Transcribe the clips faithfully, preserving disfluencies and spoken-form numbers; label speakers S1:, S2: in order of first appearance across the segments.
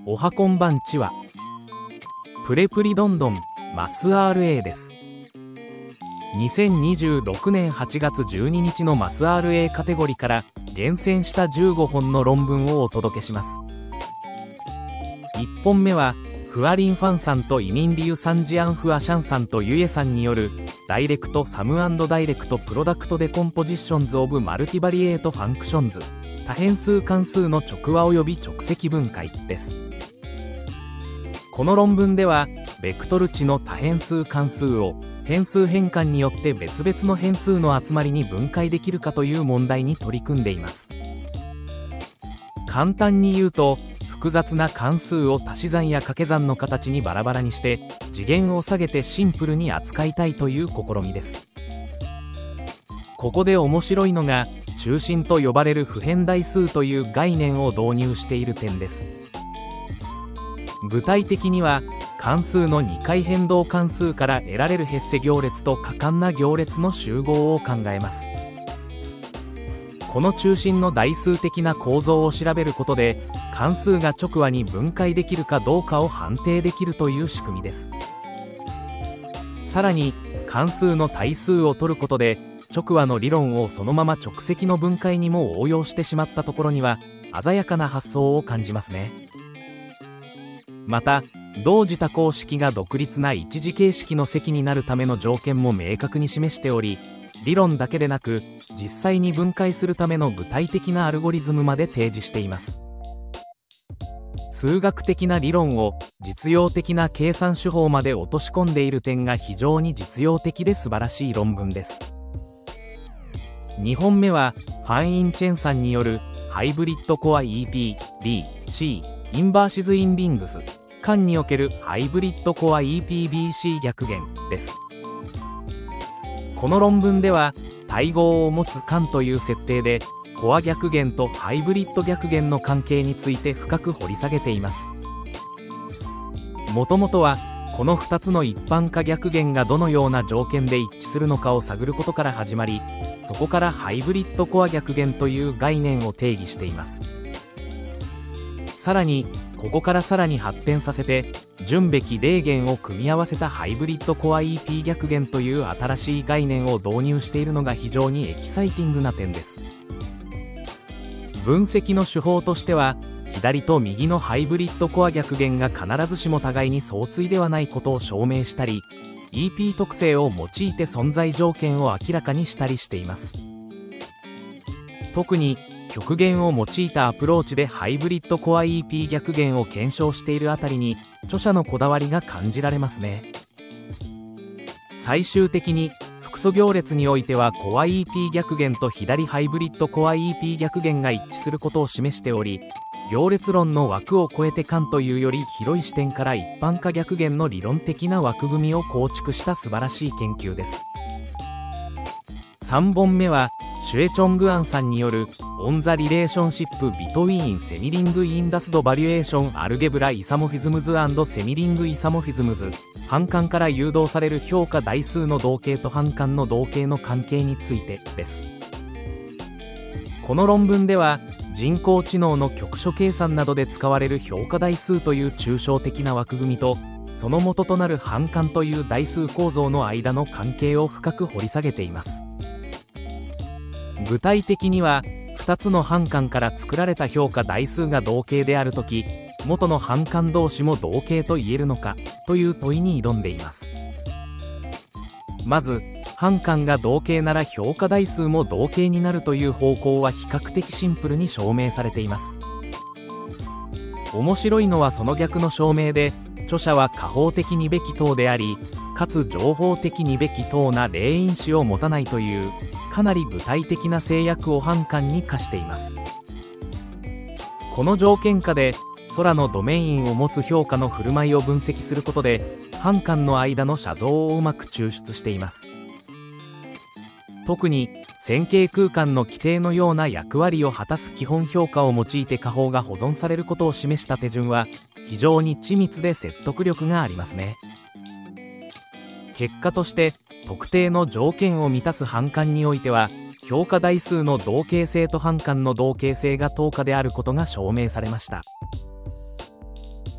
S1: おはこんばんちは。プレプリどんどんマス アールエー です。にせんにじゅうろくねんはちがつじゅうににちのマス アールエー カテゴリーから厳選したじゅうごほんの論文をお届けします。いっぽんめはフアリン・ファンさんとイミン・リュウ・サンジアン・フア・シャンさんとユエさんによるダイレクト・サム&ダイレクト・プロダクト・デコンポジションズ・オブ・マルティバリエート・ファンクションズ多変数関数の直和及び直積分解です。この論文ではベクトル値の多変数関数を変数変換によって別々の変数の集まりに分解できるかという問題に取り組んでいます。簡単に言うと、複雑な関数を足し算や掛け算の形にバラバラにして次元を下げてシンプルに扱いたいという試みです。ここで面白いのが中心と呼ばれる不変代数という概念を導入している点です。具体的には関数のにかい変動関数から得られるヘッセ行列と可感な行列の集合を考えます。この中心の代数的な構造を調べることで関数が直和に分解できるかどうかを判定できるという仕組みです。さらに関数の対数を取ることで直和の理論をそのまま直積の分解にも応用してしまったところには鮮やかな発想を感じますね。また同時多項式が独立な一次形式の積になるための条件も明確に示しており、理論だけでなく実際に分解するための具体的なアルゴリズムまで提示しています。数学的な理論を実用的な計算手法まで落とし込んでいる点が非常に実用的で素晴らしい論文です。にほんめはファン・イン・チェンさんによるハイブリッドコア イーピー、ビー、シー、インバーシズ・イン・リングス間におけるハイブリッドコア イーピービーシー 逆減です。この論文では対合を持つ間という設定でコア逆減とハイブリッド逆減の関係について深く掘り下げています。もともとはこのふたつの一般化逆減がどのような条件で一致するのかを探ることから始まり、そこからハイブリッドコア逆減という概念を定義しています。さらにここからさらに発展させて順べき例減を組み合わせたハイブリッドコア イーピー 逆減という新しい概念を導入しているのが非常にエキサイティングな点です。分析の手法としては左と右のハイブリッドコア逆減が必ずしも互いに相対ではないことを証明したり、 イーピー 特性を用いて存在条件を明らかにしたりしています。特に極限を用いたアプローチでハイブリッドコア イーピー 逆減を検証しているあたりに著者のこだわりが感じられますね。最終的に複素行列においてはコア イーピー 逆減と左ハイブリッドコア イーピー 逆減が一致することを示しており、行列論の枠を超えて間というより広い視点から一般化逆減の理論的な枠組みを構築した素晴らしい研究です。さんぼんめはシュエ・チョングアンさんによるオン・ザ・リレーションシップ・ビトウィーン・セミリング・インダスド・バリエーション・アルゲブラ・イサモフィズムズ&セミリング・イサモフィズムズ反感から誘導される評価代数の同型と反感の同型の関係についてです。この論文では人工知能の局所計算などで使われる評価代数という抽象的な枠組みとその元となる反感という代数構造の間の関係を深く掘り下げています。具体的にはふたつの反感から作られた評価代数が同型であるとき、元の反感同士も同型と言えるのかという問いに挑んでいます。まず反感が同型なら評価代数も同型になるという方向は比較的シンプルに証明されています。面白いのはその逆の証明で、著者は加法的にべき等でありかつ情報的にべき等な例因子を持たないというかなり具体的な制約を反感に課しています。この条件下で空のドメインを持つ評価の振る舞いを分析することで反感の間の写像をうまく抽出しています。特に線形空間の規定のような役割を果たす基本評価を用いて加法が保存されることを示した手順は非常に緻密で説得力がありますね。結果として特定の条件を満たす反感においては評価代数の同型性と反感の同型性が等価であることが証明されました。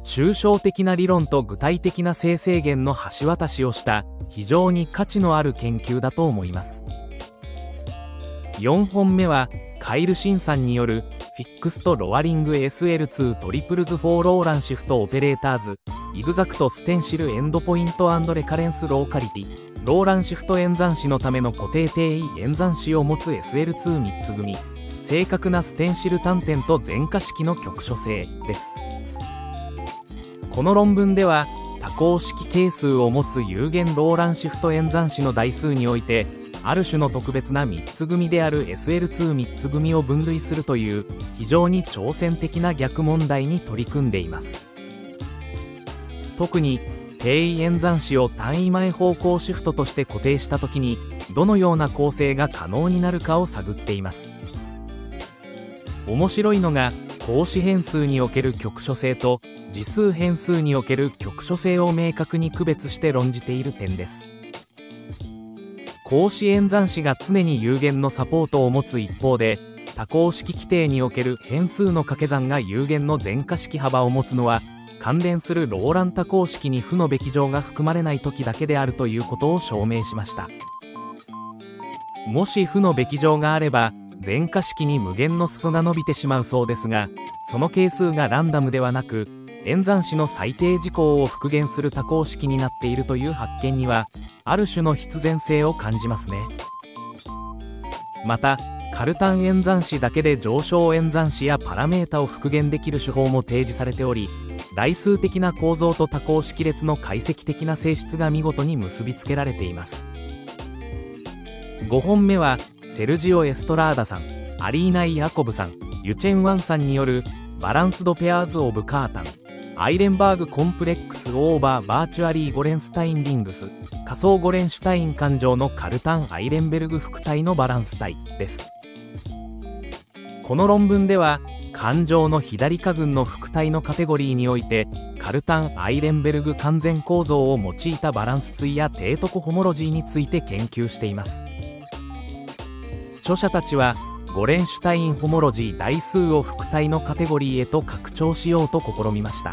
S1: 抽象的な理論と具体的な生成源の橋渡しをした非常に価値のある研究だと思います。よんほんめはカイル・シンさんによるフィックスト・ロワリング エスエルツー トリプルズ・フォー・ローランシフト・オペレーターズイグザクト・ステンシル・エンドポイント&レカレンス・ローカリティローランシフト演算子のための固定定位演算子を持つ エスエルツーみっ つ組正確なステンシル単点と全化式の局所性です。この論文では多項式係数を持つ有限ローランシフト演算子の代数においてある種の特別なみっつ組である エスエルツーみっ つ組を分類するという非常に挑戦的な逆問題に取り組んでいます。特に定位演算子を単位前方向シフトとして固定したときにどのような構成が可能になるかを探っています。面白いのが格子変数における局所性と次数変数における局所性を明確に区別して論じている点です。格子演算子が常に有限のサポートを持つ一方で多項式規定における変数の掛け算が有限の全化式幅を持つのは関連するローラン多項式に負のべき乗が含まれない時だけであるということを証明しました。もし負のべき乗があれば全化式に無限の裾が伸びてしまうそうですが、その係数がランダムではなく演算子の最低事項を復元する多項式になっているという発見にはある種の必然性を感じますね。またカルタン演算子だけで上昇演算子やパラメータを復元できる手法も提示されており、代数的な構造と多項式列の解析的な性質が見事に結びつけられています。ごほんめはセルジオ・エストラーダさん、アリーナ・イヤコブさん、ユチェン・ワンさんによるバランスド・ペアーズ・オブ・カータンアイレンバーグコンプレックスオーバーバーチュアリーゴレンスタインリングス仮想ゴレンシュタイン環状のカルタン・アイレンベルグ複体のバランス体です。この論文では環状の左下群の複体のカテゴリーにおいてカルタン・アイレンベルグ完全構造を用いたバランス対や低徳ホモロジーについて研究しています。著者たちはゴレンシュタインホモロジー代数を複体のカテゴリーへと拡張しようと試みました。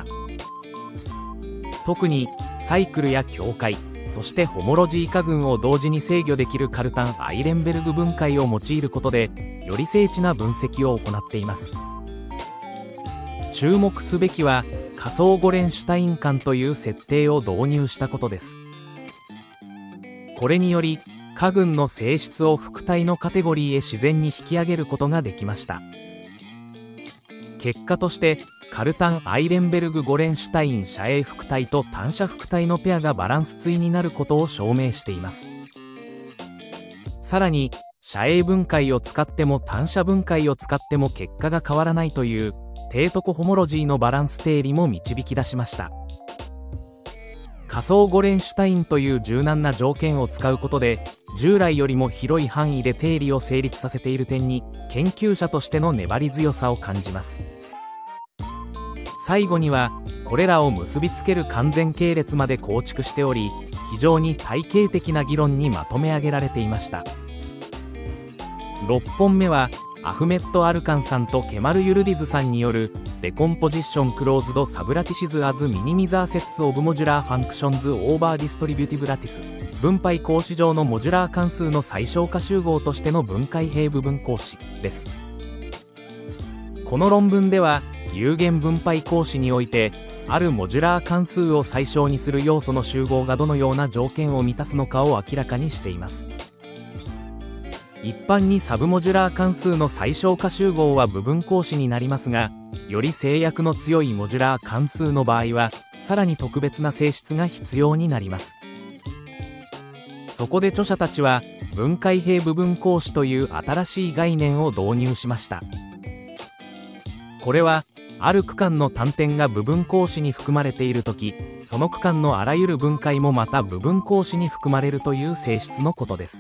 S1: 特にサイクルや境界、そしてホモロジー化群を同時に制御できるカルタン・アイレンベルグ分解を用いることでより精緻な分析を行っています。注目すべきは仮想ゴレンシュタイン間という設定を導入したことです。これにより化群の性質を複体のカテゴリーへ自然に引き上げることができました。結果としてカルタン・アイレンベルグ・ゴレンシュタイン遮影複体と単遮複体のペアがバランス対になることを証明しています。さらに遮影分解を使っても単遮分解を使っても結果が変わらないという低徳ホモロジーのバランス定理も導き出しました。仮想ゴレンシュタインという柔軟な条件を使うことで従来よりも広い範囲で定理を成立させている点に研究者としての粘り強さを感じます。最後にはこれらを結びつける完全系列まで構築しており非常に体系的な議論にまとめ上げられていました。ろっぽんめはアフメット・アルカンさんとケマル・ユルリズさんによるデコンポジション・クローズド・サブラティシズ・アズ・ミニミザー・セッツ・オブ・モジュラー・ファンクションズ・オーバー・ディストリビュティブ・ラティス分配格子上のモジュラー関数の最小化集合としての分解平部分格子です。この論文では有限分配格子においてあるモジュラー関数を最小にする要素の集合がどのような条件を満たすのかを明らかにしています。一般にサブモジュラー関数の最小化集合は部分格子になりますが、より制約の強いモジュラー関数の場合はさらに特別な性質が必要になります。そこで著者たちは分解平部分格子という新しい概念を導入しました。これはある区間の単点が部分格子に含まれているとき、その区間のあらゆる分解もまた部分格子に含まれるという性質のことです。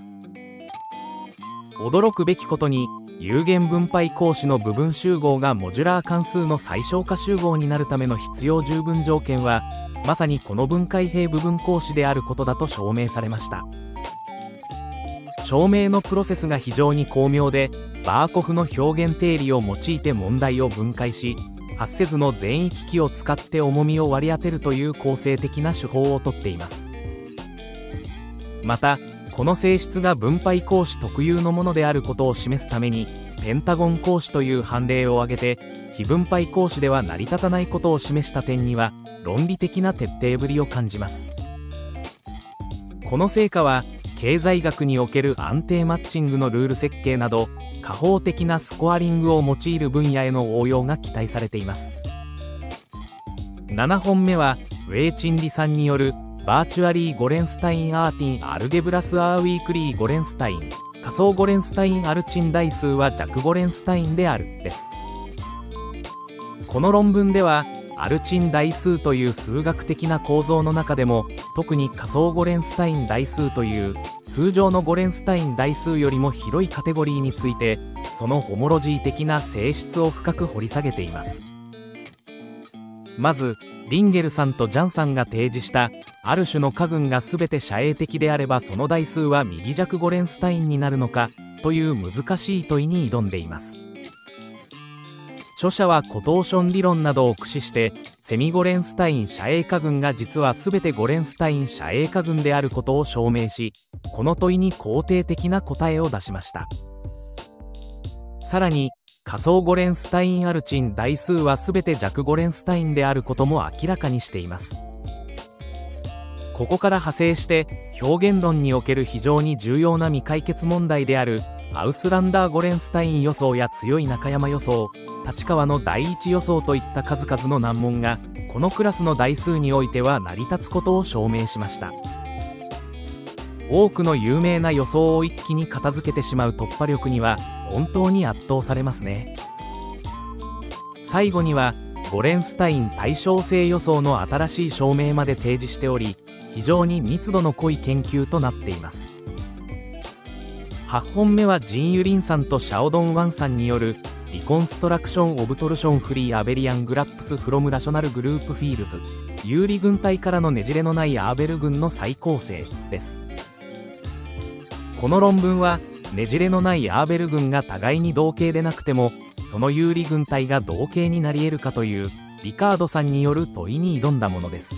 S1: 驚くべきことに有限分配格子の部分集合がモジュラー関数の最小化集合になるための必要十分条件はまさにこの分解平部分格子であることだと証明されました。証明のプロセスが非常に巧妙でバーコフの表現定理を用いて問題を分解し発せずの全域機を使って重みを割り当てるという構成的な手法をとっています。また、この性質が分配格子特有のものであることを示すために、ペンタゴン格子という判例を挙げて、非分配格子では成り立たないことを示した点には、論理的な徹底ぶりを感じます。この成果は、経済学における安定マッチングのルール設計など、加法的なスコアリングを用いる分野への応用が期待されています。ななほんめは、ウェイチンリさんによる、バーチュアリー・ゴレンスタイン・アーティン・アルゲブラス・アーウィークリー・ゴレンスタイン、仮想ゴレンスタイン・アルチン代数は弱ゴレンスタインである、です。この論文では、アルチン代数という数学的な構造の中でも、特に仮想ゴレンスタイン代数という通常のゴレンスタイン代数よりも広いカテゴリーについて、そのホモロジー的な性質を深く掘り下げています。まず、リンゲルさんとジャンさんが提示した、ある種の加群が全て斜影的であればその代数は右弱ゴレンスタインになるのか、という難しい問いに挑んでいます。著者はコトーション理論などを駆使して、セミゴレンスタイン斜影加群が実は全てゴレンスタイン斜影加群であることを証明し、この問いに肯定的な答えを出しました。さらに、仮想ゴレンスタインアルチン代数は全て弱ゴレンスタインであることも明らかにしています。ここから派生して表現論における非常に重要な未解決問題であるアウスランダー・ゴレンスタイン予想や強い中山予想、立川の第一予想といった数々の難問がこのクラスの代数においては成り立つことを証明しました。多くの有名な予想を一気に片付けてしまう突破力には本当に圧倒されますね。最後にはゴレンスタイン対称性予想の新しい証明まで提示しており、非常に密度の濃い研究となっています。はちほんめはジン・ユリンさんとシャオドン・ワンさんによるリコンストラクション・オブトルション・フリー・アベリアン・グラップス・フロム・ラショナル・グループ・フィールズ、有利軍隊からのねじれのないアーベル軍の再構成です。この論文はねじれのないアーベル軍が互いに同型でなくてもその有利軍隊が同型になり得るかというリカードさんによる問いに挑んだものです。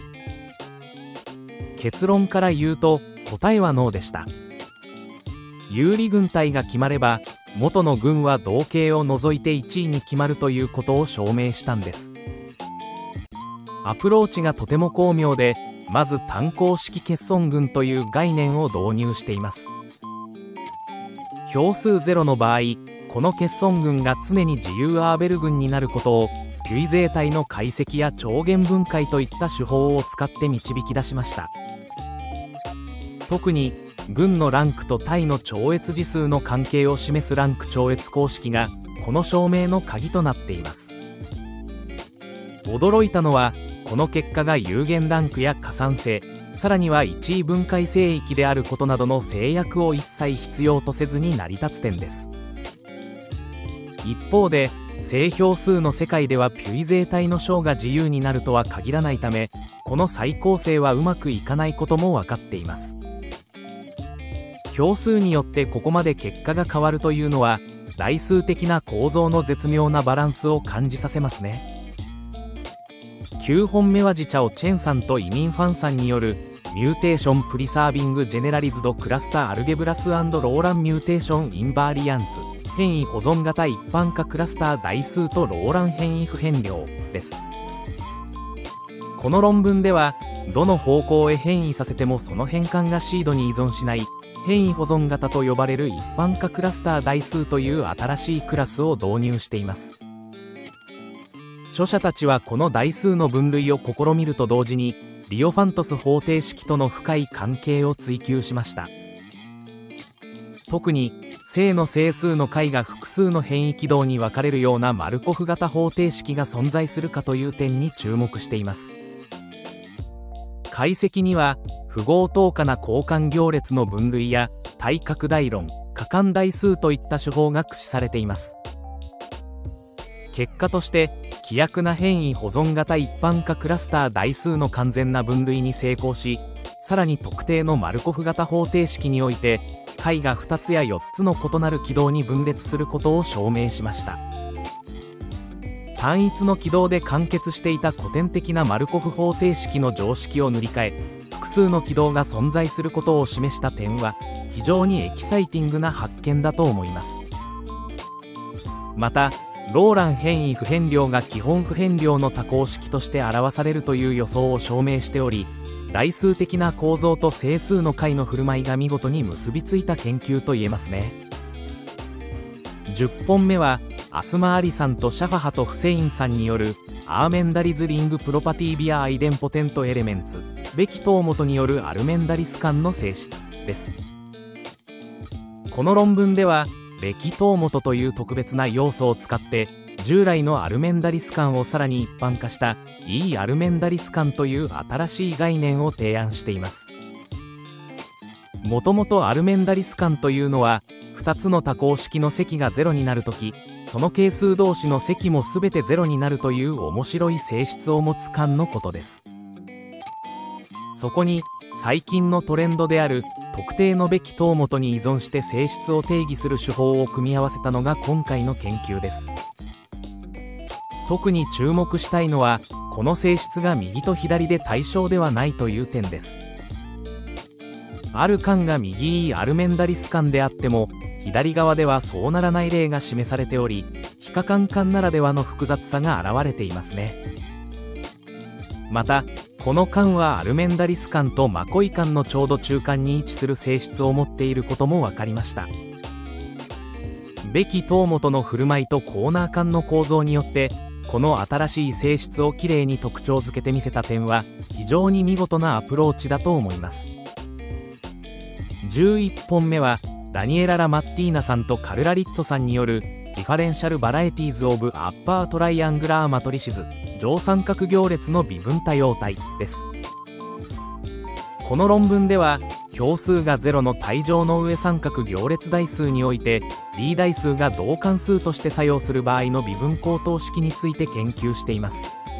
S1: 結論から言うと答えはノーでした。有利軍隊が決まれば元の軍は同型を除いていちいに決まるということを証明したんです。アプローチがとても巧妙で、まず単項式欠損群という概念を導入しています。票数ゼロの場合、この欠損群が常に自由アーベル群になることをピュイゼー体の解析や超弦分解といった手法を使って導き出しました。特に群のランクと体の超越次数の関係を示すランク超越公式がこの証明の鍵となっています。驚いたのはこの結果が有限ランクや加算性、さらには一位分解聖域であることなどの制約を一切必要とせずに成り立つ点です。一方で正票数の世界ではピュイゼー体の小が自由になるとは限らないため、この再構成はうまくいかないことも分かっています。票数によってここまで結果が変わるというのは代数的な構造の絶妙なバランスを感じさせますね。きゅうほんめはジチャオ・チェンさんとイミン・ファンさんによるミューテーション・プリサービング・ジェネラリズド・クラスター・アルゲブラス&ローラン・ミューテーション・インバーリアンツ、変異保存型一般化クラスター代数とローラン変異不変量です。この論文ではどの方向へ変異させてもその変換がシードに依存しない変異保存型と呼ばれる一般化クラスター代数という新しいクラスを導入しています。著者たちはこの代数の分類を試みると同時にディオファントス方程式との深い関係を追求しました。特に正の整数の解が複数の変異軌道に分かれるようなマルコフ型方程式が存在するかという点に注目しています。解析には符号等価な交換行列の分類や対拡大論、可換代数といった手法が駆使されています。結果として規約な変異保存型一般化クラスター代数の完全な分類に成功し、さらに特定のマルコフ型方程式において解がふたつやよっつの異なる軌道に分裂することを証明しました。 単一の軌道で完結していた古典的なマルコフ方程式の常識を塗り替え、複数の軌道が存在することを示した点は非常にエキサイティングな発見だと思います。またローラン変異不変量が基本不変量の多項式として表されるという予想を証明しており、代数的な構造と整数の解の振る舞いが見事に結びついた研究と言えますね。じゅっぽんめはアスマ・アリさんとシャファハとフセインさんによるアーメンダリズリングプロパティビアアイデンポテントエレメンツベキトーモトによるアルメンダリス間の性質です。この論文ではベキトーモトという特別な要素を使って従来のアルメンダリス間をさらに一般化した E アルメンダリス間という新しい概念を提案しています。もともとアルメンダリス間というのはふたつの多項式の積がゼロになるとき、その係数同士の積もすべてゼロになるという面白い性質を持つ間のことです。そこに最近のトレンドである特定のべき等元に依存して性質を定義する手法を組み合わせたのが今回の研究です。特に注目したいのはこの性質が右と左で対称ではないという点です。ある間が右 E アルメンダリス間であっても左側ではそうならない例が示されており、非可間間ならではの複雑さが現れていますね。またこの間はアルメンダリス間とマコイ間のちょうど中間に位置する性質を持っていることも分かりました。べき等元の振る舞いとコーナー間の構造によってこの新しい性質をきれいに特徴づけてみせた点は非常に見事なアプローチだと思います。じゅういっぽんめはダニエラ・ラ・マッティーナさんとカルラ・リットさんによるディファレンシャル・バラエティーズ・オブ・アッパー・トライアングラー・マトリシズ上三角行列の微分多様体です。この論文では表数がゼロの体上の上三角行列代数において D 代数が同関数として作用する場合の微分高等式について研究しています。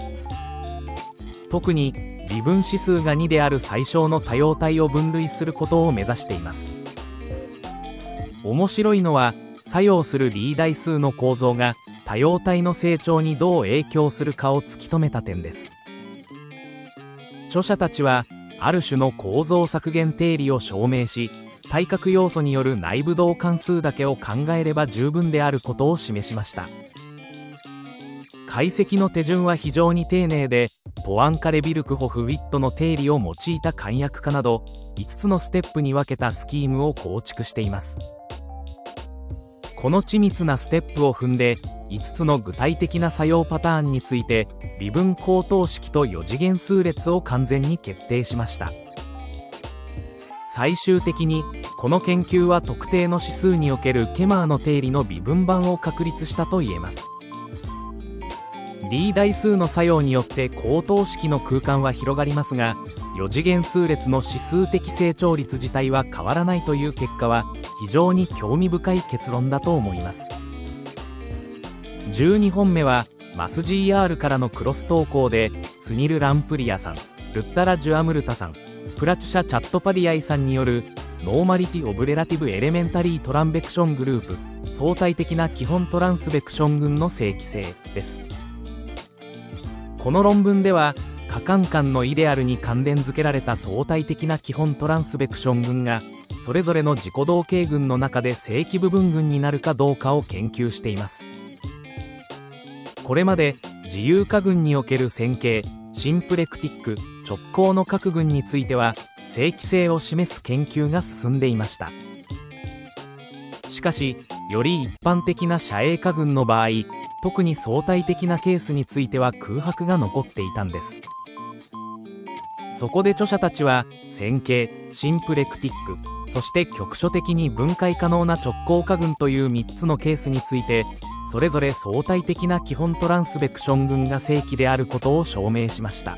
S1: 特に微分指数がにである最小の多様体を分類することを目指しています。面白いのは作用する D 代数の構造が多様体の成長にどう影響するかを突き止めた点です。著者たちはある種の構造削減定理を証明し、対角要素による内部動関数だけを考えれば十分であることを示しました。解析の手順は非常に丁寧で、ポアンカレビルクホフ・ウィットの定理を用いた簡約化などいつつのステップに分けたスキームを構築しています。この緻密なステップを踏んでいつつの具体的な作用パターンについて微分高等式とよ次元数列を完全に決定しました。最終的にこの研究は特定の指数におけるケマーの定理の微分版を確立したと言えます。D 代数の作用によって高等式の空間は広がりますが、よ次元数列の指数的成長率自体は変わらないという結果は非常に興味深い結論だと思います。じゅうにほんめはマス ジーアール からのクロス投稿でスニル・ランプリアさん、ルッタラ・ジュアムルタさん、プラチュシャ・チャットパディアイさんによるノーマリティ・オブ・レラティブ・エレメンタリー・トランベクショングループ相対的な基本トランスベクション群の正規性です。この論文では可間間のイデアルに関連付けられた相対的な基本トランスベクション群がそれぞれの自己同型群の中で正規部分群になるかどうかを研究しています。これまで自由化群における線形シンプレクティック直行の各群については正規性を示す研究が進んでいました。しかしより一般的な斜影化群の場合、特に相対的なケースについては空白が残っていたんです。そこで著者たちは線形シンプレクティックそして局所的に分解可能な直行化群というみっつのケースについてそれぞれ相対的な基本トランスベクション群が正規であることを証明しました。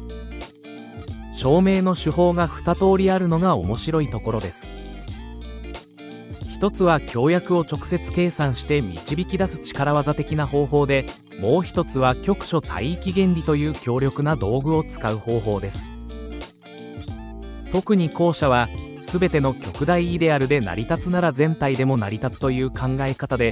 S1: 証明の手法がに通りあるのが面白いところです。一つは強約を直接計算して導き出す力技的な方法で、もう一つは局所帯域原理という強力な道具を使う方法です。特に後者は全ての極大イデアルで成り立つなら全体でも成り立つという考え方で、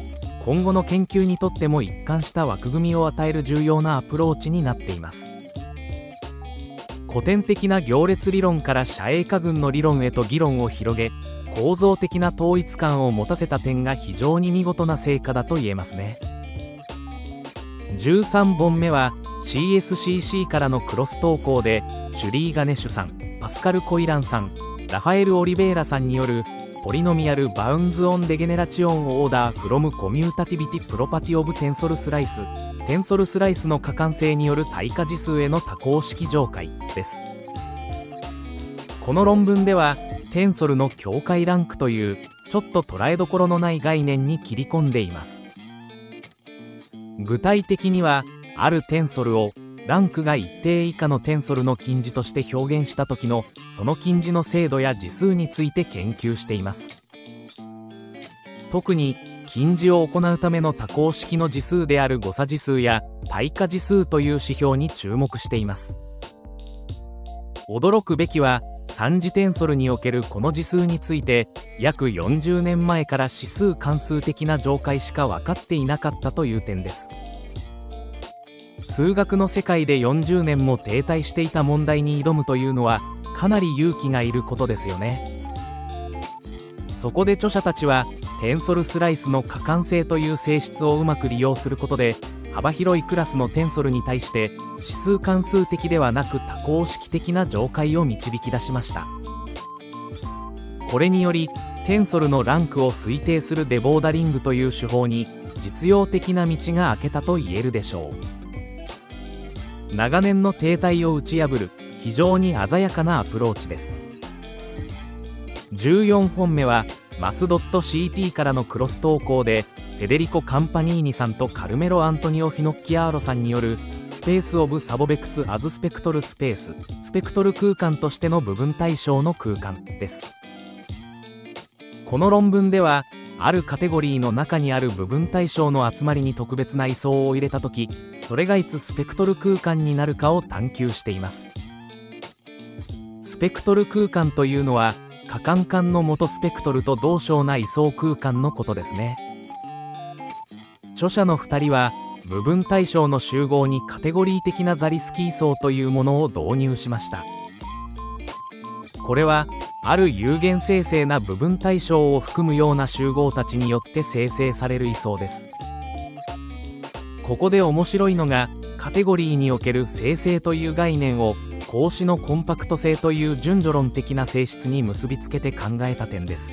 S1: 今後の研究にとっても一貫した枠組みを与える重要なアプローチになっています。古典的な行列理論から斜影化群の理論へと議論を広げ、構造的な統一感を持たせた点が非常に見事な成果だと言えますね。じゅうさんぼんめは シーエスシーシー からのクロス投稿で、シュリー・ガネシュさん、パスカル・コイランさん、ラファエル・オリベーラさんによるポリノミアル・バウンズ・オン・デゲネラチオン・オーダー・フロム・コミュータティビティ・プロパティ・オブ・テンソル・スライス、テンソルスライスの可換性による対価次数への多項式上解です。この論文では、テンソルの境界ランクというちょっと捉えどころのない概念に切り込んでいます。具体的には、あるテンソルをランクが一定以下のテンソルの近似として表現した時のその近似の精度や次数について研究しています。特に近似を行うための多項式の次数である誤差次数や対価次数という指標に注目しています。驚くべきはさん次テンソルにおけるこの次数について約よんじゅうねんまえから指数関数的な上解しか分かっていなかったという点です。数学の世界でよんじゅうねんも停滞していた問題に挑むというのはかなり勇気がいることですよね。そこで著者たちはテンソルスライスの可換性という性質をうまく利用することで幅広いクラスのテンソルに対して指数関数的ではなく多項式的な上解を導き出しました。これによりテンソルのランクを推定するデボーダリングという手法に実用的な道が開けたと言えるでしょう。長年の停滞を打ち破る非常に鮮やかなアプローチです。じゅうよんほんめはマス .ct からのクロス投稿でフェデリコ・カンパニーニさんとカルメロ・アントニオ・フィノッキアーロさんによるスペース・オブ・サボベクツ・アズ・スペクトル・スペース、スペクトル空間としての部分対象の空間です。この論文ではあるカテゴリーの中にある部分対象の集まりに特別な位相を入れたとき、それがいつスペクトル空間になるかを探求しています。スペクトル空間というのは可換間の元スペクトルと同称な位相空間のことですね。著者のふたりは部分対象の集合にカテゴリー的なザリスキー層というものを導入しました。これはある有限生成な部分対象を含むような集合たちによって生成される位相です。ここで面白いのがカテゴリーにおける生成という概念を格子のコンパクト性という順序論的な性質に結びつけて考えた点です。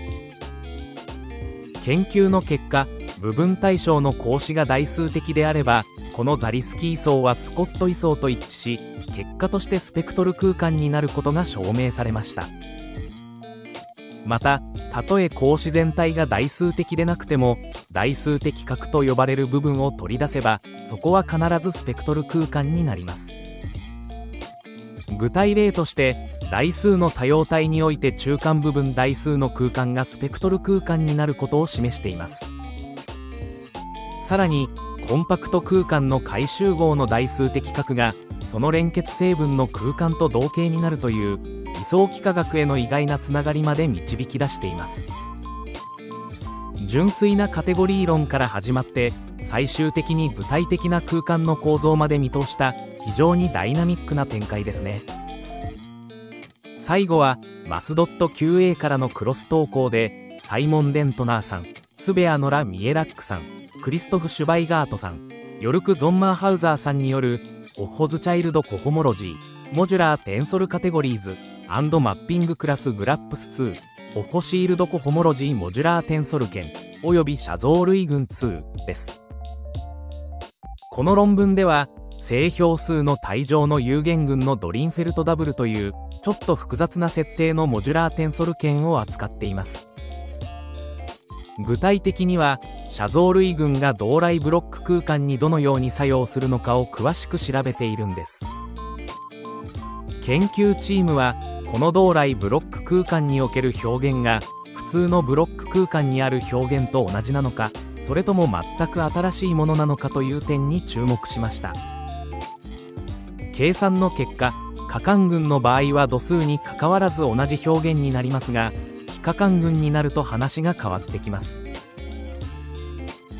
S1: 研究の結果、部分対象の格子が代数的であればこのザリスキー位相はスコット位相と一致し、結果としてスペクトル空間になることが証明されました。また、たとえ格子全体が代数的でなくても代数的角と呼ばれる部分を取り出せばそこは必ずスペクトル空間になります。具体例として代数の多様体において中間部分代数の空間がスペクトル空間になることを示しています。さらにコンパクト空間の回集合の代数的角がその連結成分の空間と同型になるという位相幾何学への意外なつながりまで導き出しています。純粋なカテゴリー論から始まって最終的に具体的な空間の構造まで見通した非常にダイナミックな展開ですね。最後はマス .qa からのクロス投稿でサイモン・デントナーさん、スベア・ノラ・ミエラックさん、クリストフ・シュバイガートさん、ヨルク・ゾンマーハウザーさんによるオッホズチャイルドコホモロジー、モジュラーテンソルカテゴリーズ&マッピングクラスグラップスツー、オッホシールドコホモロジーモジュラーテンソル圏および写像類群ツーです。この論文では正標数の対上の有限群のドリンフェルトダブルというちょっと複雑な設定のモジュラーテンソル圏を扱っています。具体的には写像類群が同来ブロック空間にどのように作用するのかを詳しく調べているんです。研究チームはこの同来ブロック空間における表現が普通のブロック空間にある表現と同じなのか、それとも全く新しいものなのかという点に注目しました。計算の結果、可換群の場合は度数にかかわらず同じ表現になりますが、非可換群になると話が変わってきます。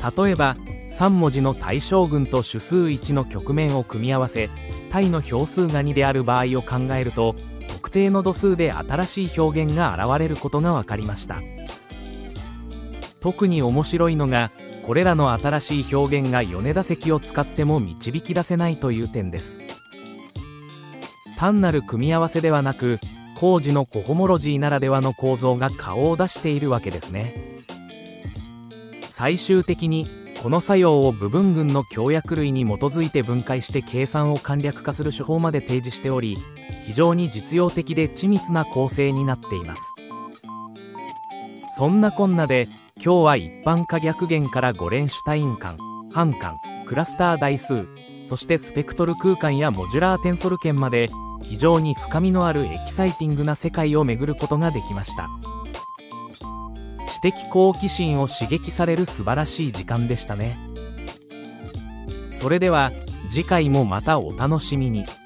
S1: 例えばさん文字の対象群と主数いちの局面を組み合わせ、対の票数がにである場合を考えると、特定の度数で新しい表現が現れることが分かりました。特に面白いのが、これらの新しい表現が米田積を使っても導き出せないという点です。単なる組み合わせではなく、工事のコホモロジーならではの構造が顔を出しているわけですね。最終的にこの作用を部分群の強約類に基づいて分解して計算を簡略化する手法まで提示しており、非常に実用的で緻密な構成になっています。そんなこんなで今日は一般可逆弦からゴレンシュタイン間、半間、クラスター代数、そしてスペクトル空間やモジュラーテンソル圏まで非常に深みのあるエキサイティングな世界を巡ることができました。知的好奇心を刺激される素晴らしい時間でしたね。それでは次回もまたお楽しみに。